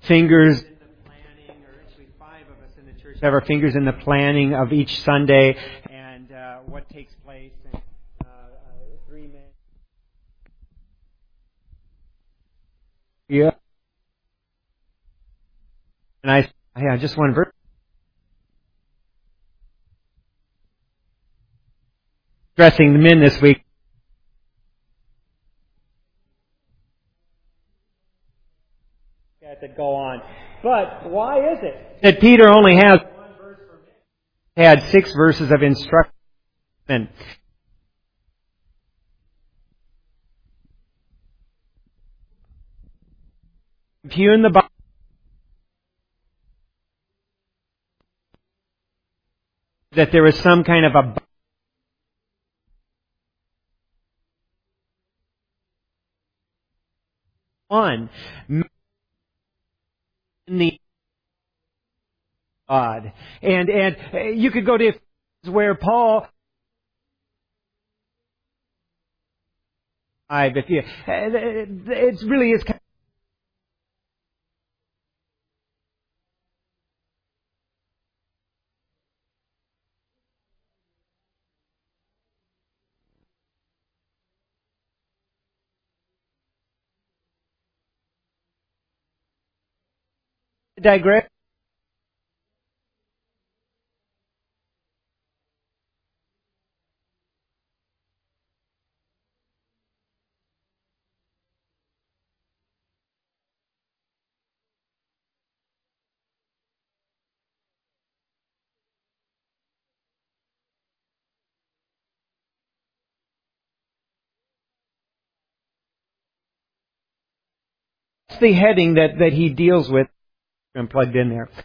fingers in the planning, or actually 5 of us in the church have our fingers in the planning of each Sunday and what takes place. And 3 men. Yeah. And just one verse. Addressing the men this week. That go on. But why is it that Peter only has 1 verse for men? Had 6 verses of instruction. If you in the Bible that there is some kind of a one in the God. And you could go to where Paul if you it really is kind of digress. That's the heading that he deals with and plugged in there.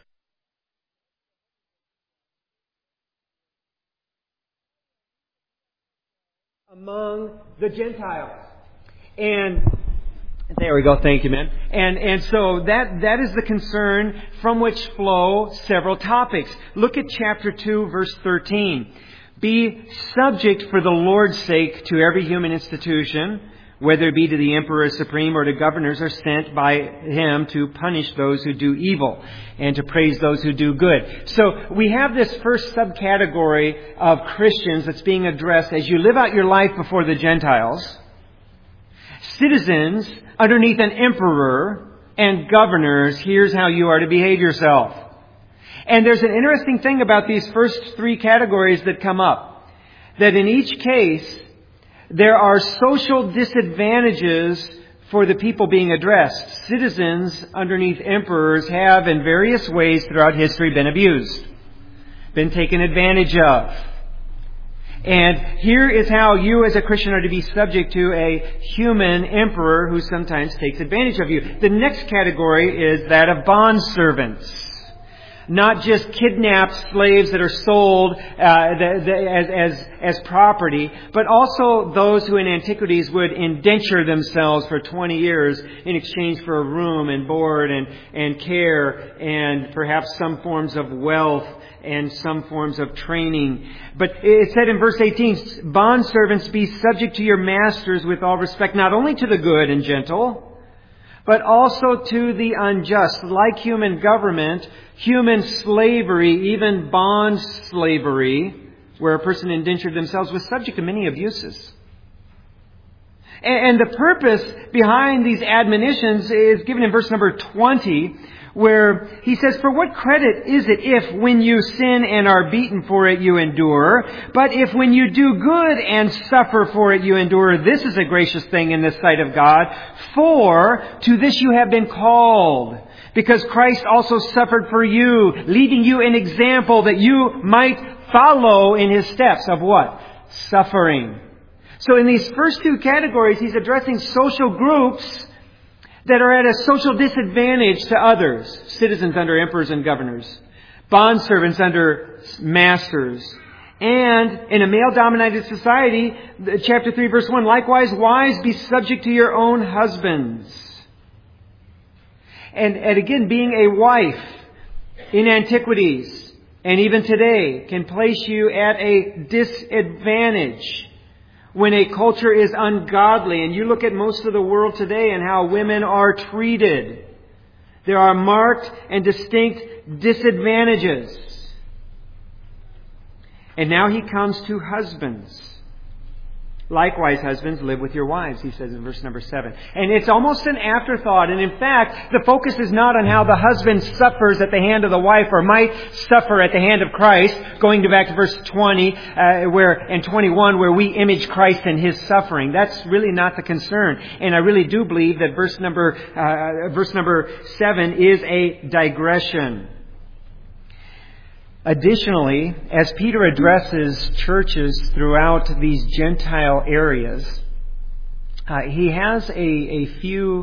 Among the Gentiles. And there we go, thank you, man. And so that is the concern from which flow several topics. Look at chapter 2, verse 13. Be subject for the Lord's sake to every human institution, whether it be to the emperor supreme or to governors, are sent by him to punish those who do evil and to praise those who do good. So we have this first subcategory of Christians that's being addressed as you live out your life before the Gentiles. Citizens underneath an emperor and governors, here's how you are to behave yourself. And there's an interesting thing about these first 3 categories that come up. That in each case, there are social disadvantages for the people being addressed. Citizens underneath emperors have in various ways throughout history been abused, been taken advantage of. And here is how you as a Christian are to be subject to a human emperor who sometimes takes advantage of you. The next category is that of bondservants. Not just kidnapped slaves that are sold as property, but also those who in antiquities would indenture themselves for 20 years in exchange for a room and board and care and perhaps some forms of wealth and some forms of training. But it said in verse 18, bondservants, be subject to your masters with all respect, not only to the good and gentle, but also to the unjust. Like human government, human slavery, even bond slavery, where a person indentured themselves, was subject to many abuses. And the purpose behind these admonitions is given in verse number 20, where he says, for what credit is it if when you sin and are beaten for it you endure? But if when you do good and suffer for it you endure, this is a gracious thing in the sight of God. For to this you have been called, because Christ also suffered for you, leaving you an example that you might follow in His steps of what? Suffering. So in these first 2 categories, he's addressing social groups that are at a social disadvantage to others. Citizens under emperors and governors. Bondservants under masters. And in a male-dominated society, chapter 3, verse 1, likewise, wives, be subject to your own husbands. And again, being a wife in antiquities and even today can place you at a disadvantage when a culture is ungodly. And you look at most of the world today and how women are treated. There are marked and distinct disadvantages. And now he comes to husbands. Likewise, husbands, live with your wives, he says in verse number 7. And it's almost an afterthought. And in fact, the focus is not on how the husband suffers at the hand of the wife or might suffer at the hand of Christ, going back to verse 20 and 21, where we image Christ in His suffering. That's really not the concern. And I really do believe that verse number 7 is a digression. Additionally, as Peter addresses churches throughout these Gentile areas, he has a few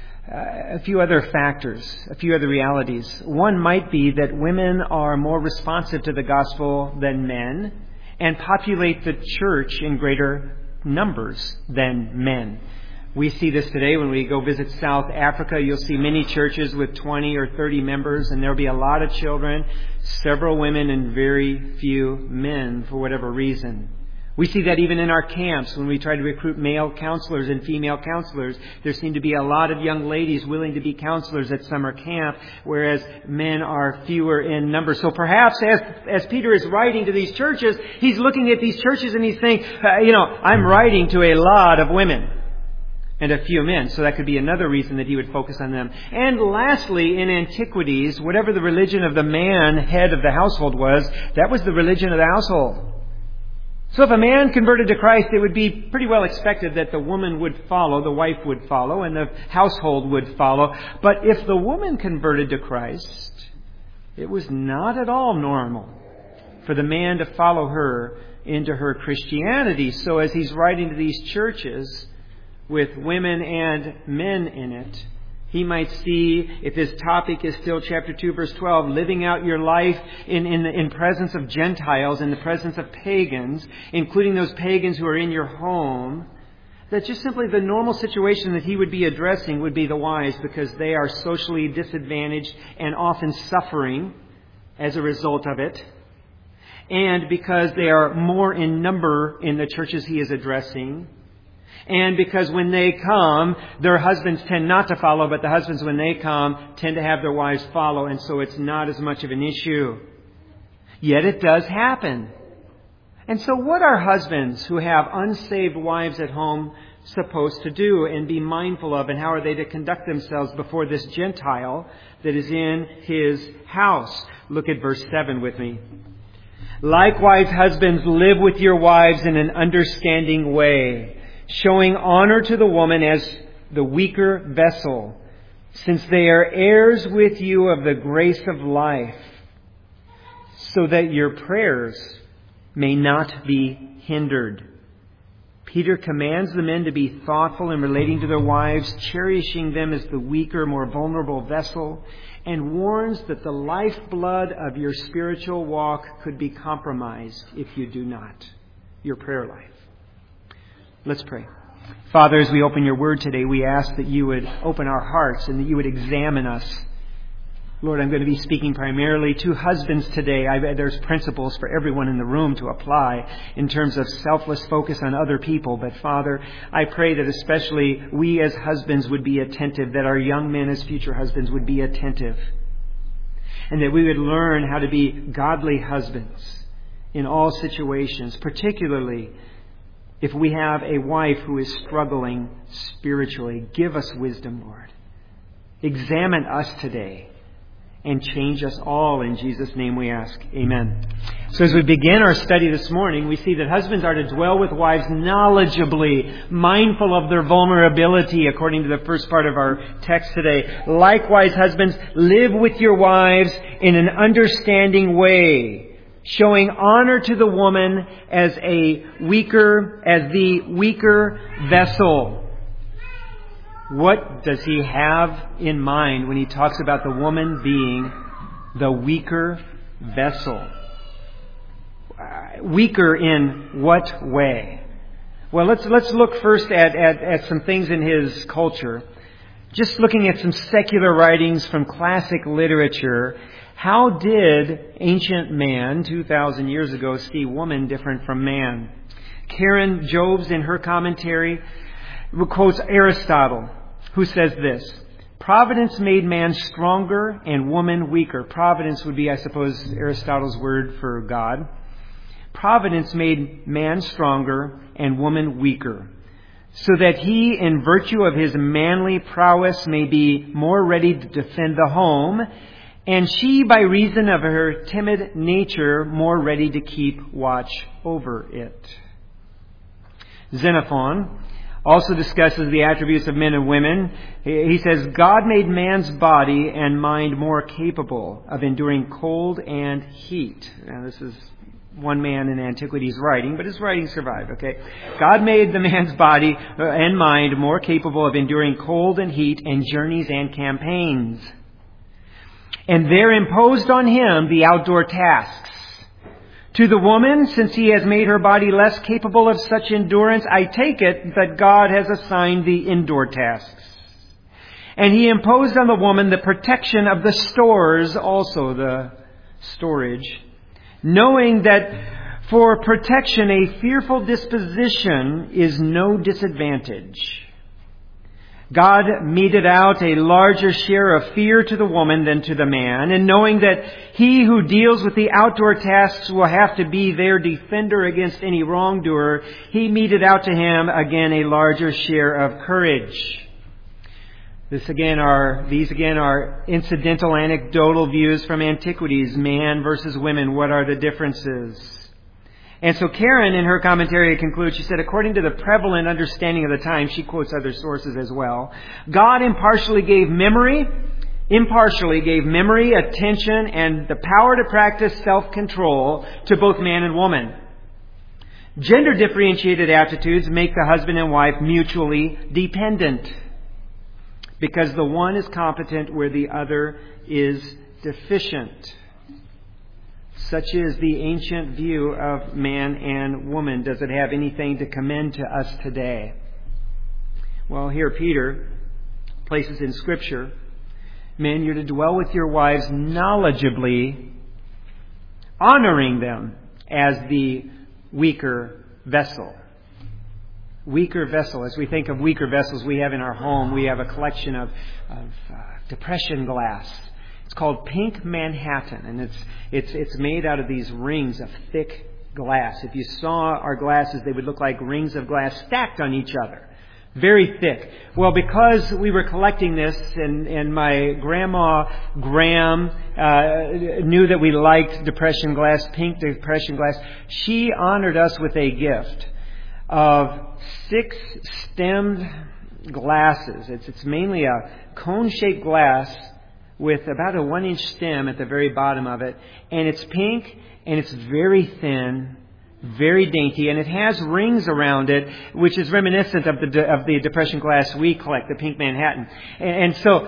other factors, a few other realities. One might be that women are more responsive to the gospel than men and populate the church in greater numbers than men. We see this today when we go visit South Africa. You'll see many churches with 20 or 30 members, and there'll be a lot of children, several women, and very few men for whatever reason. We see that even in our camps when we try to recruit male counselors and female counselors. There seem to be a lot of young ladies willing to be counselors at summer camp, whereas men are fewer in number. So perhaps as Peter is writing to these churches, he's looking at these churches and he's saying, I'm writing to a lot of women and a few men. So that could be another reason that he would focus on them. And lastly, in antiquities, whatever the religion of the man, head of the household was, that was the religion of the household. So if a man converted to Christ, it would be pretty well expected that the woman would follow, the wife would follow, and the household would follow. But if the woman converted to Christ, it was not at all normal for the man to follow her into her Christianity. So as he's writing to these churches with women and men in it, he might see, if his topic is still chapter 2, verse 12, living out your life in presence of Gentiles, in the presence of pagans, including those pagans who are in your home, that just simply the normal situation that he would be addressing would be the wives, because they are socially disadvantaged and often suffering as a result of it. And because they are more in number in the churches he is addressing. And because when they come, their husbands tend not to follow, but the husbands, when they come, tend to have their wives follow, and so it's not as much of an issue. Yet it does happen. And so what are husbands who have unsaved wives at home supposed to do and be mindful of, and how are they to conduct themselves before this Gentile that is in his house? Look at verse 7 with me. Likewise, husbands, live with your wives in an understanding way, showing honor to the woman as the weaker vessel, since they are heirs with you of the grace of life, so that your prayers may not be hindered. Peter commands the men to be thoughtful in relating to their wives, cherishing them as the weaker, more vulnerable vessel, and warns that the lifeblood of your spiritual walk could be compromised if you do not, your prayer life. Let's pray. Father, as we open your word today, we ask that you would open our hearts and that you would examine us. Lord, I'm going to be speaking primarily to husbands today. There's principles for everyone in the room to apply in terms of selfless focus on other people. But Father, I pray that especially we as husbands would be attentive, that our young men as future husbands would be attentive, and that we would learn how to be godly husbands in all situations, particularly if we have a wife who is struggling spiritually. Give us wisdom, Lord. Examine us today and change us all. In Jesus' name we ask. Amen. So as we begin our study this morning, we see that husbands are to dwell with wives knowledgeably, mindful of their vulnerability, according to the first part of our text today. Likewise, husbands, live with your wives in an understanding way, showing honor to the woman as the weaker vessel. What does he have in mind when he talks about the woman being the weaker vessel? Weaker in what way? Well, let's look first at some things in his culture. Just looking at some secular writings from classic literature, how did ancient man 2,000 years ago see woman different from man? Karen Jobes, in her commentary, quotes Aristotle, who says this: Providence made man stronger and woman weaker. Providence would be, I suppose, Aristotle's word for God. Providence made man stronger and woman weaker, so that he, in virtue of his manly prowess, may be more ready to defend the home, and she, by reason of her timid nature, more ready to keep watch over it. Xenophon also discusses the attributes of men and women. He says, God made man's body and mind more capable of enduring cold and heat. Now, this is one man in antiquity's writing, but his writing survived, okay? God made the man's body and mind more capable of enduring cold and heat and journeys and campaigns. And there imposed on him the outdoor tasks. To the woman, since he has made her body less capable of such endurance, I take it that God has assigned the indoor tasks. And he imposed on the woman the protection of the stores, also the storage, knowing that for protection a fearful disposition is no disadvantage. God meted out a larger share of fear to the woman than to the man, and knowing that he who deals with the outdoor tasks will have to be their defender against any wrongdoer, he meted out to him again a larger share of courage. These again are incidental, anecdotal views from antiquities. Man versus women. What are the differences? And so Karen, in her commentary, concludes, she said, according to the prevalent understanding of the time, she quotes other sources as well, God impartially gave memory, attention, and the power to practice self-control to both man and woman. Gender differentiated attitudes make the husband and wife mutually dependent, because the one is competent where the other is deficient. Such is the ancient view of man and woman. Does it have anything to commend to us today? Well, here Peter places in Scripture, men, you're to dwell with your wives knowledgeably, honoring them as the weaker vessel. Weaker vessel. As we think of weaker vessels we have in our home, we have a collection of depression glass. It's called Pink Manhattan, and it's made out of these rings of thick glass. If you saw our glasses, they would look like rings of glass stacked on each other. Very thick. Well, because we were collecting this, and my grandma Graham knew that we liked depression glass, pink depression glass, she honored us with a gift of 6 stemmed glasses. It's mainly a cone-shaped glass with about a 1-inch stem at the very bottom of it. And it's pink, and it's very thin, very dainty, and it has rings around it, which is reminiscent of the depression glass we collect, the Pink Manhattan. And so,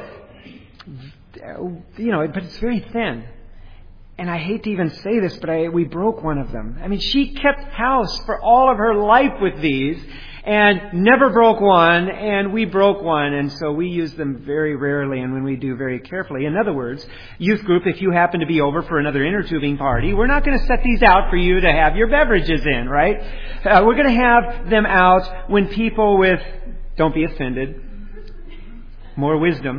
but it's very thin. And I hate to even say this, but we broke one of them. I mean, she kept house for all of her life with these and never broke one, and we broke one, and so we use them very rarely, and when we do, very carefully. In other words, youth group, if you happen to be over for another inner tubing party, we're not going to set these out for you to have your beverages in, right? We're going to have them out when people with, don't be offended, more wisdom,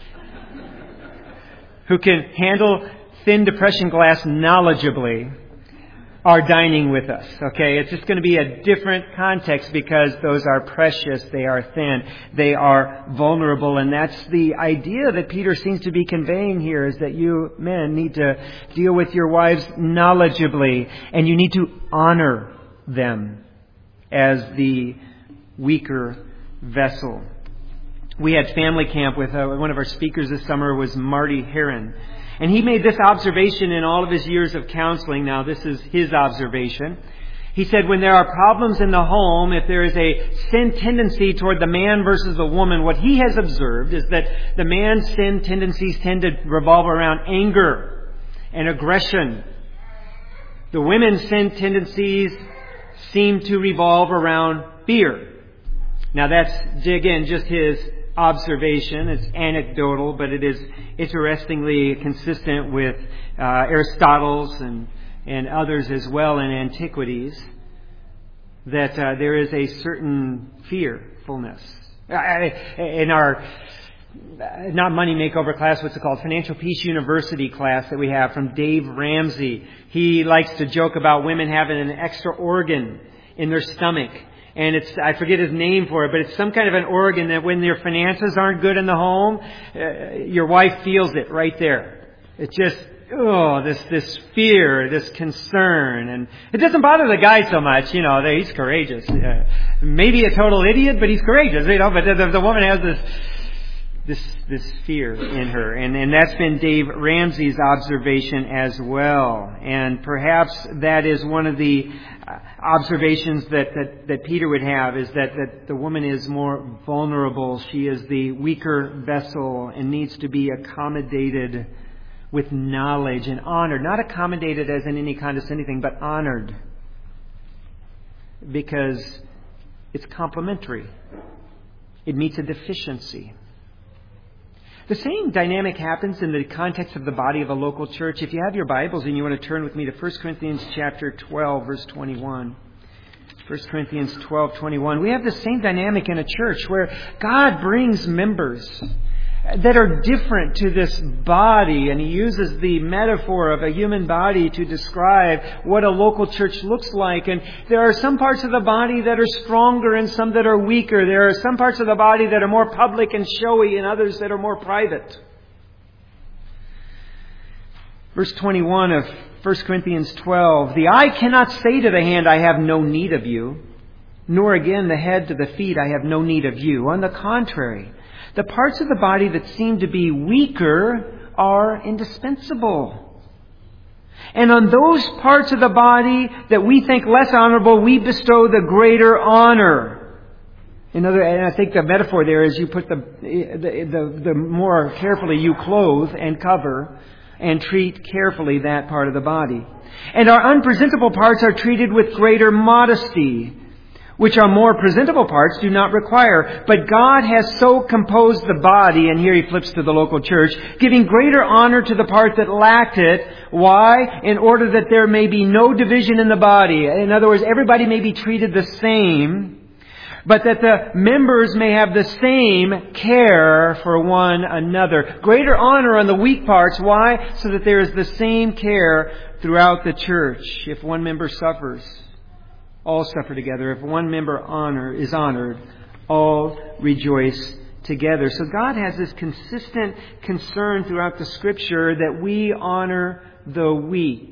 who can handle thin depression glass knowledgeably, are dining with us. Okay, it's just going to be a different context because those are precious, they are thin, they are vulnerable, and that's the idea that Peter seems to be conveying here, is that you men need to deal with your wives knowledgeably, and you need to honor them as the weaker vessel. We had family camp with one of our speakers this summer was Marty Heron. And he made this observation in all of his years of counseling. Now, this is his observation. He said, when there are problems in the home, if there is a sin tendency toward the man versus the woman, what he has observed is that the man's sin tendencies tend to revolve around anger and aggression. The women's sin tendencies seem to revolve around fear. Now, that's, again, just his observation. It's anecdotal, but it is interestingly consistent with Aristotle's and others as well in antiquities, that there is a certain fearfulness. In our not Money Makeover class, what's it called? Financial Peace University class that we have from Dave Ramsey. He likes to joke about women having an extra organ in their stomach. And I forget his name for it, but it's some kind of an organ that when your finances aren't good in the home, your wife feels it right there. It's just, this fear, this concern. And it doesn't bother the guy so much, he's courageous. Maybe a total idiot, but he's courageous, but the woman has this fear in her. And that's been Dave Ramsey's observation as well. And perhaps that is one of the observations that Peter would have, is that the woman is more vulnerable. She is the weaker vessel and needs to be accommodated with knowledge and honored. Not accommodated as in any condescending thing, but honored. Because it's complementary. It meets a deficiency. The same dynamic happens in the context of the body of a local church. If you have your Bibles and you want to turn with me to 1 Corinthians chapter 12, verse 21. 1 Corinthians 12:21. We have the same dynamic in a church where God brings members that are different to this body, and He uses the metaphor of a human body to describe what a local church looks like. And there are some parts of the body that are stronger and some that are weaker. There are some parts of the body that are more public and showy and others that are more private. Verse 21 of 1 Corinthians 12, "The eye cannot say to the hand, I have no need of you, nor again the head to the feet, I have no need of you. On the contrary, the parts of the body that seem to be weaker are indispensable. And on those parts of the body that we think less honorable, we bestow the greater honor." And I think the metaphor there is you put the more carefully you clothe and cover and treat carefully that part of the body. "And our unpresentable parts are treated with greater modesty, which our more presentable parts do not require. But God has so composed the body," and here he flips to the local church, "giving greater honor to the part that lacked it." Why? "In order that there may be no division in the body." In other words, everybody may be treated the same, but that the members may have the same care for one another. Greater honor on the weak parts. Why? So that there is the same care throughout the church. If one member suffers, all suffer together. If one member is honored, all rejoice together. So God has this consistent concern throughout the Scripture that we honor the weak.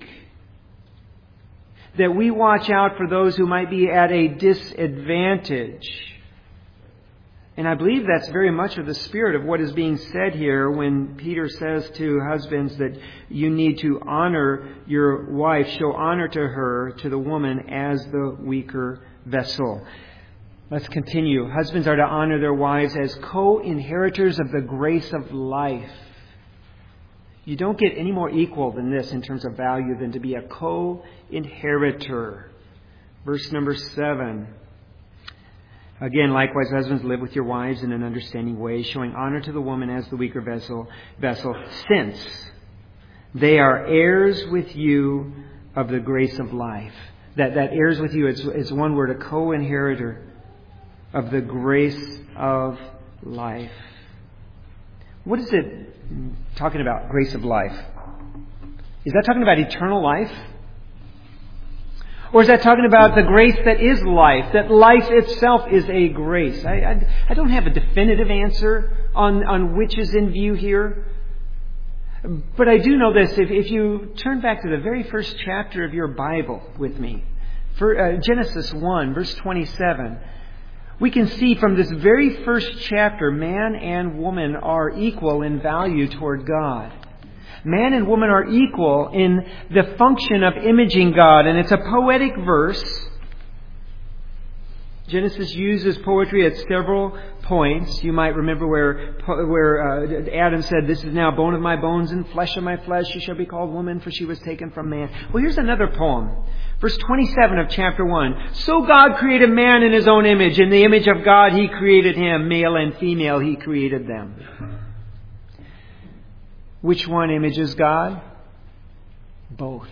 That we watch out for those who might be at a disadvantage. And I believe that's very much of the spirit of what is being said here when Peter says to husbands that you need to honor your wife, show honor to her, to the woman, as the weaker vessel. Let's continue. Husbands are to honor their wives as co-inheritors of the grace of life. You don't get any more equal than this in terms of value than to be a co-inheritor. Verse number 7. "Again, likewise, husbands, live with your wives in an understanding way, showing honor to the woman as the weaker vessel, since they are heirs with you of the grace of life." That heirs with you is one word, a co-inheritor of the grace of life. What is it talking about, grace of life? Is that talking about eternal life? Or is that talking about the grace that is life, that life itself is a grace? I don't have a definitive answer on which is in view here. But I do know this. If you turn back to the very first chapter of your Bible with me, for Genesis 1, verse 27, we can see from this very first chapter, man and woman are equal in value toward God. Man and woman are equal in the function of imaging God. And it's a poetic verse. Genesis uses poetry at several points. You might remember where Adam said, "This is now bone of my bones and flesh of my flesh. She shall be called woman, for she was taken from man." Well, here's another poem. Verse 27 of chapter 1. "So God created man in His own image. In the image of God He created him. Male and female He created them." Which one images God? Both.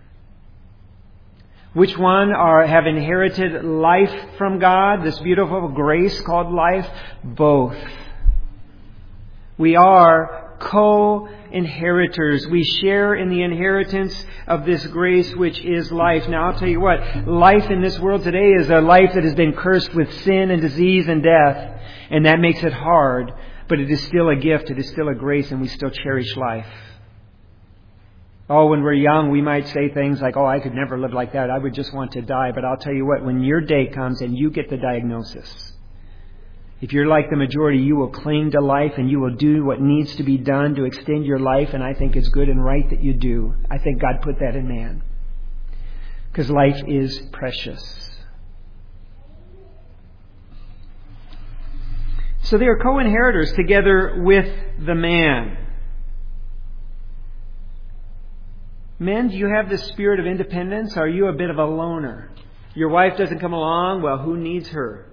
Which one have inherited life from God, this beautiful grace called life? Both. We are co-inheritors. We share in the inheritance of this grace which is life. Now I'll tell you what, life in this world today is a life that has been cursed with sin and disease and death. And that makes it hard. But it is still a gift. It is still a grace, and we still cherish life. Oh, when we're young, we might say things like, oh, I could never live like that. I would just want to die. But I'll tell you what, when your day comes and you get the diagnosis, if you're like the majority, you will cling to life and you will do what needs to be done to extend your life. And I think it's good and right that you do. I think God put that in man. Because life is precious. So they are co-inheritors together with the man. Men, do you have this spirit of independence? Are you a bit of a loner? Your wife doesn't come along? Well, who needs her?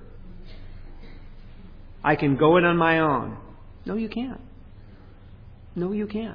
I can go it on my own. No, you can't. No, you can't.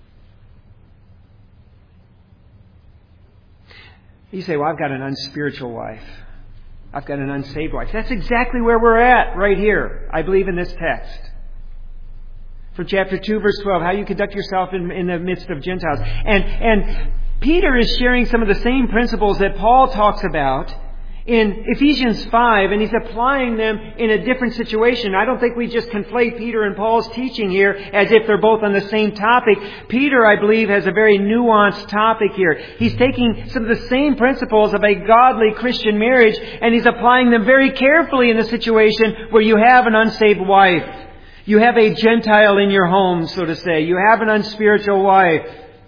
You say, well, I've got an unspiritual wife. I've got an unsaved wife. That's exactly where we're at right here, I believe, in this text. From chapter 2, verse 12, how you conduct yourself in the midst of Gentiles. And Peter is sharing some of the same principles that Paul talks about in Ephesians 5, and he's applying them in a different situation. I don't think we just conflate Peter and Paul's teaching here as if they're both on the same topic. Peter, I believe, has a very nuanced topic here. He's taking some of the same principles of a godly Christian marriage, and he's applying them very carefully in a situation where you have an unsaved wife. You have a Gentile in your home, so to say. You have an unspiritual wife.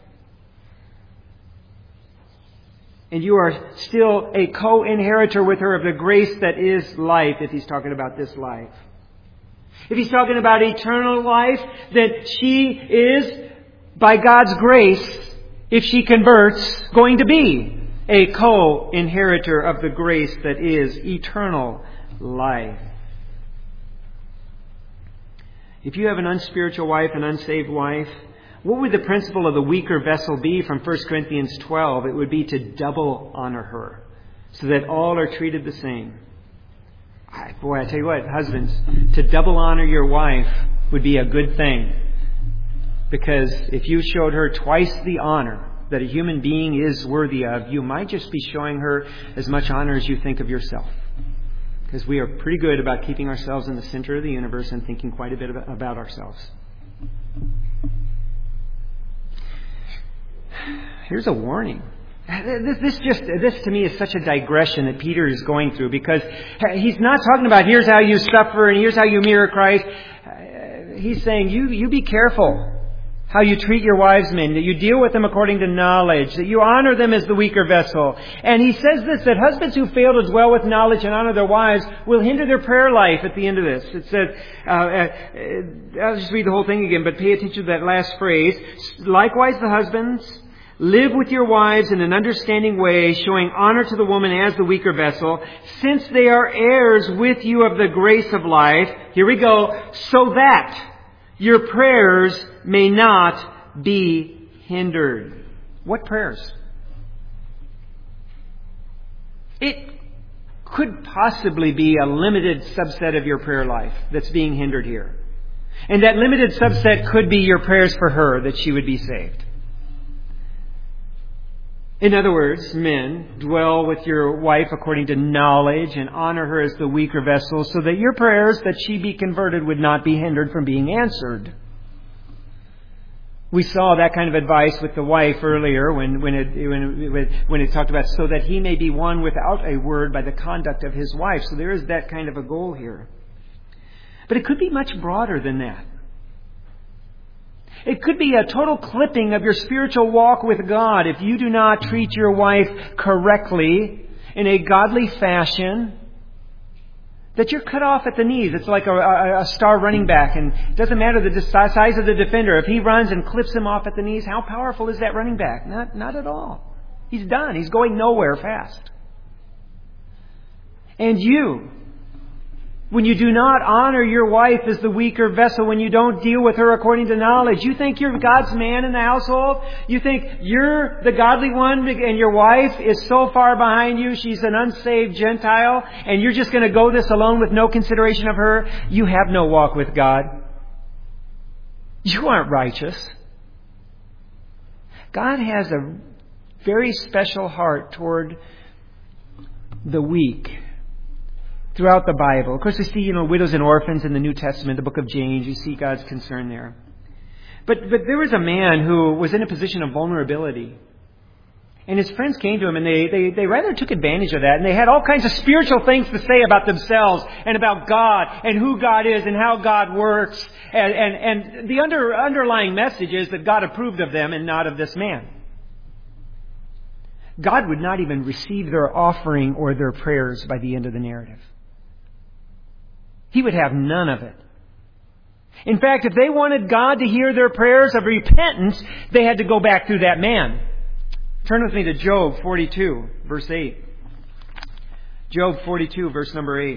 And you are still a co-inheritor with her of the grace that is life, if he's talking about this life. If he's talking about eternal life, then she is, by God's grace, if she converts, going to be a co-inheritor of the grace that is eternal life. If you have an unspiritual wife, an unsaved wife, what would the principle of the weaker vessel be from 1 Corinthians 12? It would be to double honor her, so that all are treated the same. Boy, I tell you what, husbands, to double honor your wife would be a good thing. Because if you showed her twice the honor that a human being is worthy of, you might just be showing her as much honor as you think of yourself. Because we are pretty good about keeping ourselves in the center of the universe and thinking quite a bit about ourselves. Here's a warning. This to me is such a digression that Peter is going through, because he's not talking about here's how you suffer and here's how you mirror Christ. He's saying you be careful how you treat your wives, men, that you deal with them according to knowledge, that you honor them as the weaker vessel. And he says this, that husbands who fail to dwell with knowledge and honor their wives will hinder their prayer life at the end of this. It says, I'll just read the whole thing again, but pay attention to that last phrase. Likewise, the husbands, live with your wives in an understanding way, showing honor to the woman as the weaker vessel, since they are heirs with you of the grace of life. Here we go. So that your prayers may not be hindered. What prayers? It could possibly be a limited subset of your prayer life that's being hindered here. And that limited subset could be your prayers for her, that she would be saved. In other words, men, dwell with your wife according to knowledge and honor her as the weaker vessel, so that your prayers that she be converted would not be hindered from being answered. We saw that kind of advice with the wife earlier when it talked about so that he may be won without a word by the conduct of his wife. So there is that kind of a goal here. But it could be much broader than that. It could be a total clipping of your spiritual walk with God if you do not treat your wife correctly in a godly fashion, that you're cut off at the knees. It's like a star running back, and it doesn't matter the size of the defender. If he runs and clips him off at the knees, how powerful is that running back? Not at all. He's done. He's going nowhere fast. And you, when you do not honor your wife as the weaker vessel, when you don't deal with her according to knowledge, you think you're God's man in the household? You think you're the godly one and your wife is so far behind you, she's an unsaved Gentile, and you're just going to go this alone with no consideration of her? You have no walk with God. You aren't righteous. God has a very special heart toward the weak throughout the Bible. Of course, we see, widows and orphans in the New Testament, the book of James. You see God's concern there. But there was a man who was in a position of vulnerability. And his friends came to him and they rather took advantage of that. And they had all kinds of spiritual things to say about themselves and about God and who God is and how God works. And the underlying message is that God approved of them and not of this man. God would not even receive their offering or their prayers by the end of the narrative. He would have none of it. In fact, if they wanted God to hear their prayers of repentance, they had to go back through that man. Turn with me to Job 42, verse 8. Job 42, verse number 8.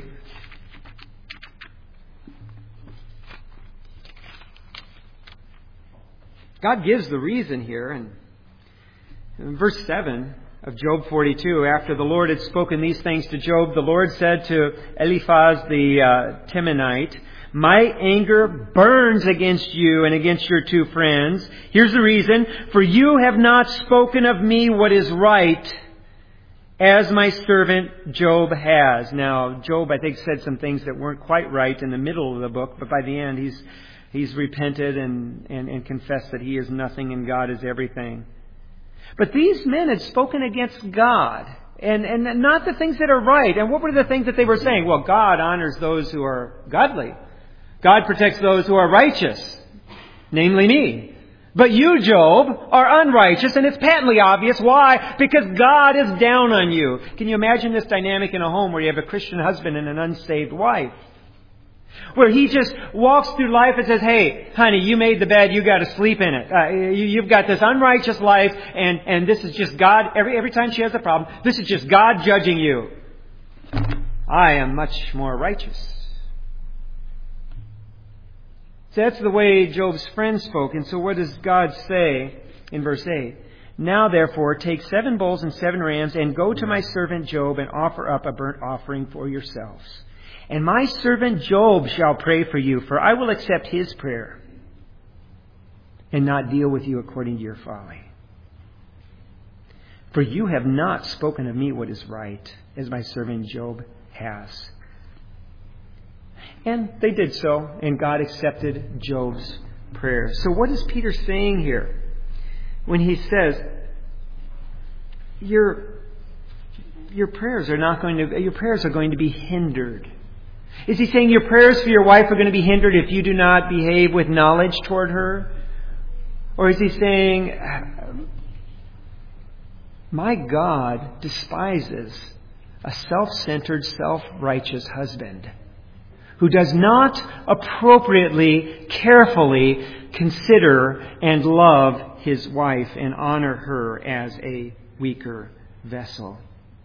God gives the reason here. And in verse 7 of Job 42, after the Lord had spoken these things to Job, the Lord said to Eliphaz the Temanite, "My anger burns against you and against your two friends. Here's the reason. For you have not spoken of me what is right, as my servant Job has." Now, Job, I think, said some things that weren't quite right in the middle of the book, but by the end he's repented and confessed that he is nothing and God is everything. But these men had spoken against God. And not the things that are right. And what were the things that they were saying? Well, God honors those who are godly. God protects those who are righteous, namely me. But you, Job, are unrighteous, and it's patently obvious. Why? Because God is down on you. Can you imagine this dynamic in a home where you have a Christian husband and an unsaved wife? Where he just walks through life and says, "Hey, honey, you made the bed, you got to sleep in it. You've got this unrighteous life, and this is just God." Every time she has a problem, this is just God judging you. I am much more righteous. So that's the way Job's friends spoke. And so what does God say in verse 8? "Now therefore take 7 bulls and 7 rams and go to my servant Job and offer up a burnt offering for yourselves. And my servant Job shall pray for you, for I will accept his prayer and not deal with you according to your folly. For you have not spoken of me what is right, as my servant Job has." And they did so, and God accepted Job's prayer. So what is Peter saying here when he says, your prayers are going to be hindered? Is he saying your prayers for your wife are going to be hindered if you do not behave with knowledge toward her? Or is he saying, my God despises a self-centered, self-righteous husband who does not appropriately, carefully consider and love his wife and honor her as a weaker vessel?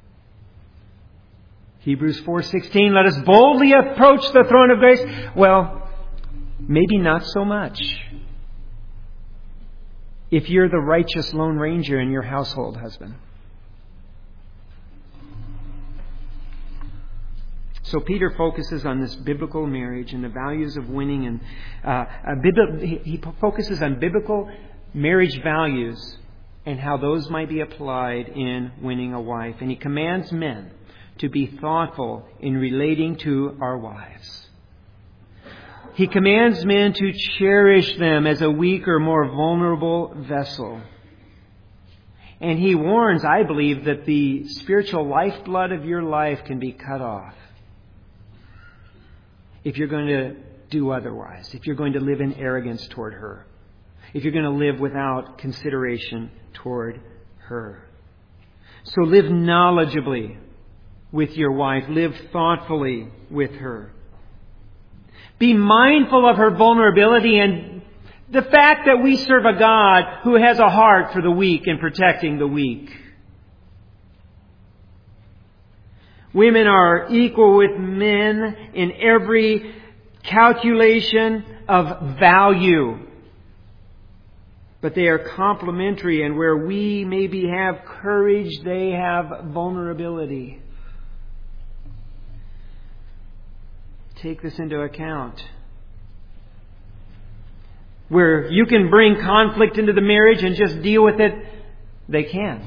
Hebrews 4:16, "Let us boldly approach the throne of grace." Well, maybe not so much if you're the righteous Lone Ranger in your household, husband. So Peter focuses on this biblical marriage and the values of winning, and he focuses on biblical marriage values and how those might be applied in winning a wife. And he commands men to be thoughtful in relating to our wives. He commands men to cherish them as a weaker, more vulnerable vessel. And he warns, I believe, that the spiritual lifeblood of your life can be cut off if you're going to do otherwise, if you're going to live in arrogance toward her, if you're going to live without consideration toward her. So live knowledgeably with your wife. Live thoughtfully with her. Be mindful of her vulnerability and the fact that we serve a God who has a heart for the weak and protecting the weak. Women are equal with men in every calculation of value. But they are complementary, and where we maybe have courage, they have vulnerability. Take this into account. where you can bring conflict into the marriage and just deal with it, they can't.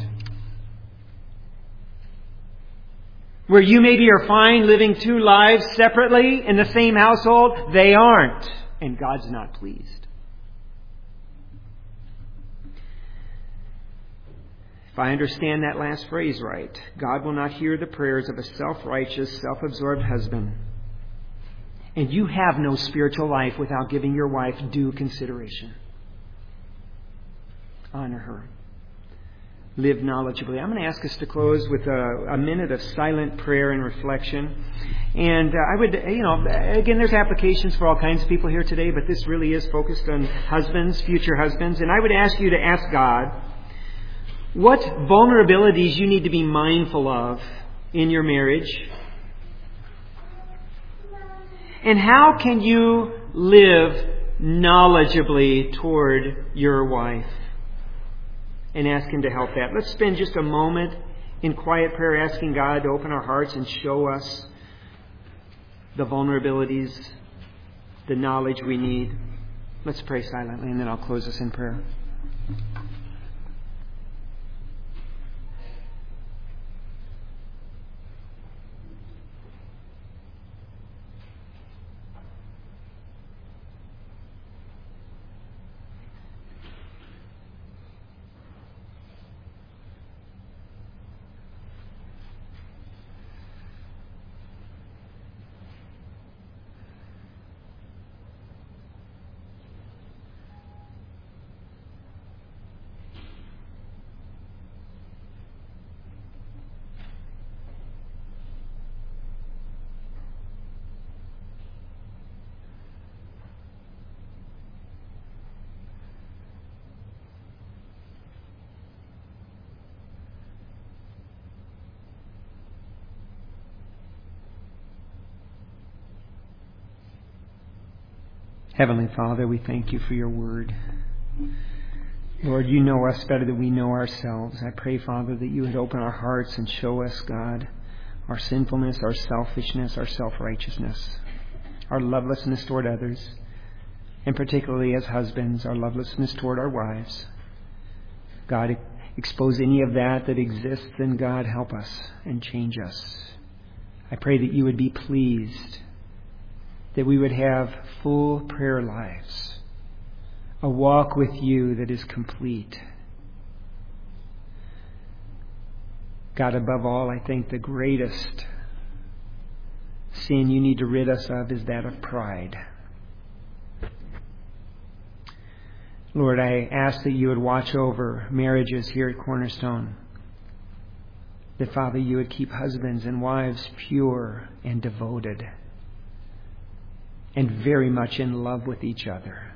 Where you maybe are fine living two lives separately in the same household, they aren't. And God's not pleased. If I understand that last phrase right, God will not hear the prayers of a self-righteous, self-absorbed husband. And you have no spiritual life without giving your wife due consideration. Honor her. Live knowledgeably. I'm going to ask us to close with a minute of silent prayer and reflection. And I would, again, there's applications for all kinds of people here today, but this really is focused on husbands, future husbands. And I would ask you to ask God what vulnerabilities you need to be mindful of in your marriage. And how can you live knowledgeably toward your wife? And ask Him to help that. Let's spend just a moment in quiet prayer asking God to open our hearts and show us the vulnerabilities, the knowledge we need. Let's pray silently and then I'll close us in prayer. Heavenly Father, we thank You for Your word. Lord, You know us better than we know ourselves. I pray, Father, that You would open our hearts and show us, God, our sinfulness, our selfishness, our self-righteousness, our lovelessness toward others, and particularly as husbands, our lovelessness toward our wives. God, expose any of that exists, and God, help us and change us. I pray that You would be pleased, that we would have full prayer lives, a walk with You that is complete. God, above all, I think the greatest sin You need to rid us of is that of pride. Lord, I ask that You would watch over marriages here at Cornerstone. That, Father, You would keep husbands and wives pure and devoted and very much in love with each other.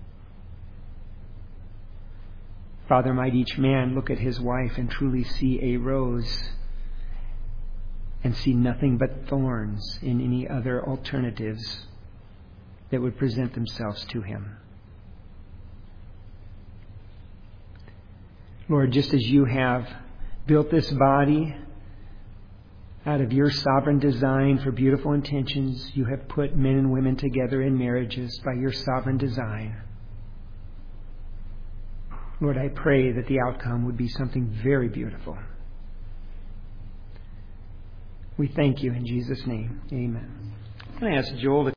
Father, might each man look at his wife and truly see a rose and see nothing but thorns in any other alternatives that would present themselves to him. Lord, just as You have built this body out of Your sovereign design for beautiful intentions, You have put men and women together in marriages by Your sovereign design. Lord, I pray that the outcome would be something very beautiful. We thank You in Jesus' name. Amen. I'm going to ask Joel to